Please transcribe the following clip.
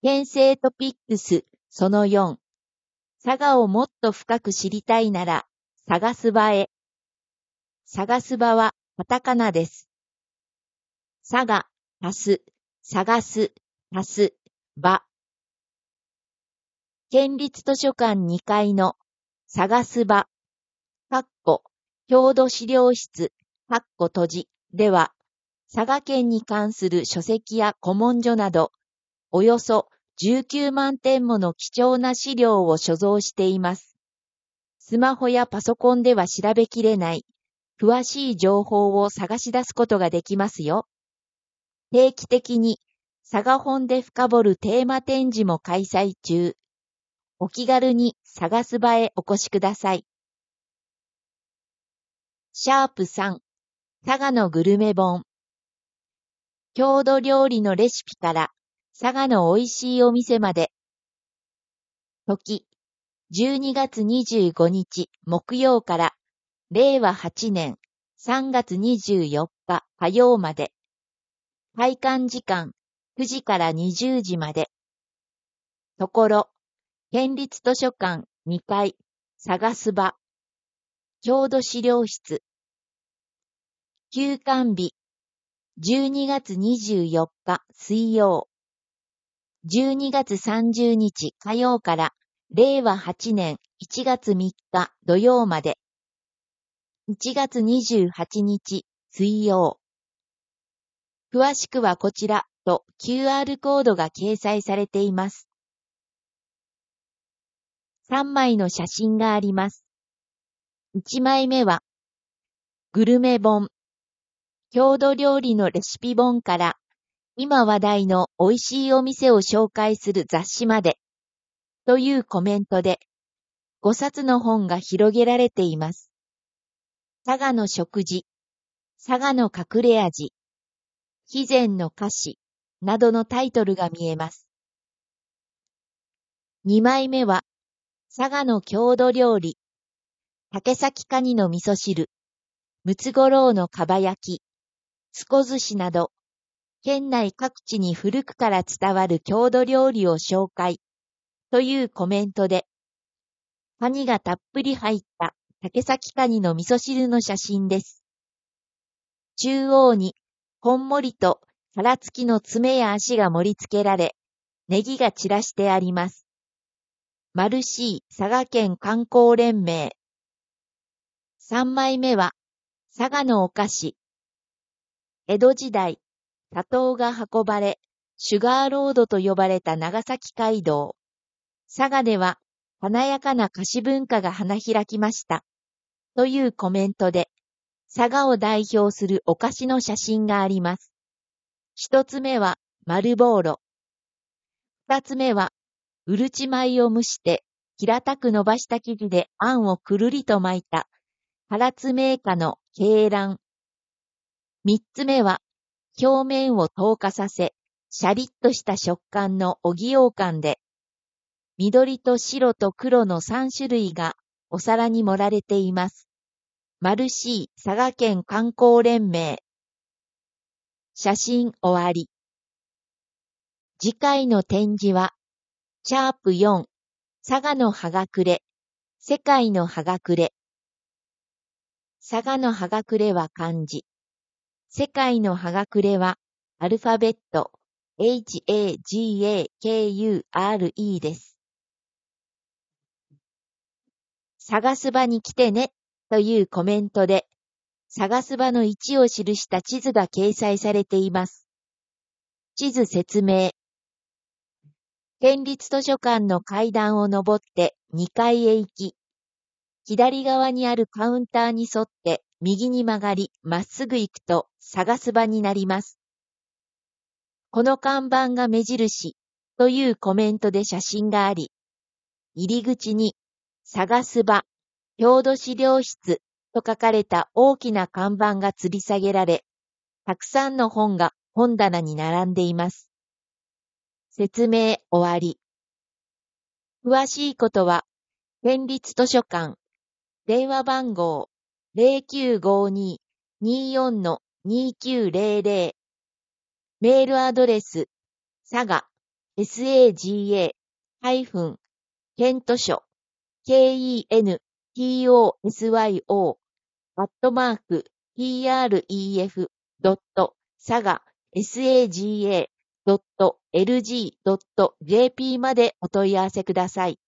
県政トピックスその4。佐賀をもっと深く知りたいなら、探す場へ。探す場はカタカナです。佐賀、足す、探す、足す、場。県立図書館2階の探す場、郷土資料室、閉じでは、佐賀県に関する書籍や古文書など、およそ19万点もの貴重な資料を所蔵しています。スマホやパソコンでは調べきれない、詳しい情報を探し出すことができますよ。定期的に、佐賀本で深掘るテーマ展示も開催中。お気軽に探す場へお越しください。#3、佐賀のグルメ本。郷土料理のレシピから、佐賀の美味しいお店まで。時、12月25日木曜から、令和8年3月24日火曜まで。開館時間、9時から20時まで。ところ、県立図書館2階、探す場。郷土資料室。休館日、12月24日水曜。12月30日火曜から、令和8年1月3日土曜まで。1月28日水曜。詳しくはこちらと QR コードが掲載されています。3枚の写真があります。1枚目は、グルメ本、郷土料理のレシピ本から、今話題の美味しいお店を紹介する雑誌まで、というコメントで、5冊の本が広げられています。佐賀の食事、佐賀の隠れ味、肥前の菓子、などのタイトルが見えます。2枚目は、佐賀の郷土料理、竹崎カニの味噌汁、ムツゴロウのかば焼き、つこ寿司など、県内各地に古くから伝わる郷土料理を紹介、というコメントで、カニがたっぷり入った竹崎カニの味噌汁の写真です。中央に、こんもりと殻付きの爪や足が盛り付けられ、ネギが散らしてあります。マルシー佐賀県観光連盟。3枚目は、佐賀のお菓子。江戸時代、砂糖が運ばれ、シュガーロードと呼ばれた長崎街道。佐賀では、華やかな菓子文化が花開きました。というコメントで、佐賀を代表するお菓子の写真があります。一つ目は、丸ボーロ。二つ目は、うるち米を蒸して、平たく伸ばした生地であんをくるりと巻いた、唐津銘菓の鶏卵。三つ目は、表面を透過させ、シャリッとした食感のおぎようかんで、緑と白と黒の3種類がお皿に盛られています。マルシー佐賀県観光連盟。写真終わり。次回の展示は、#4、佐賀の葉隠れ、世界の葉隠れ。佐賀の葉隠れは漢字。世界の葉隠れはアルファベット HAGAKURE です。探す場に来てねというコメントで、探す場の位置を記した地図が掲載されています。地図説明。県立図書館の階段を登って2階へ行き、左側にあるカウンターに沿って右に曲がりまっすぐ行くと探す場になります。この看板が目印というコメントで写真があり、入り口に探す場、郷土資料室と書かれた大きな看板が吊り下げられ、たくさんの本が本棚に並んでいます。説明終わり。詳しいことは、県立図書館、電話番号 0952-24-2900、メールアドレス、佐賀 saga-kentosho kentosho@pref.saga.lg.jp までお問い合わせください。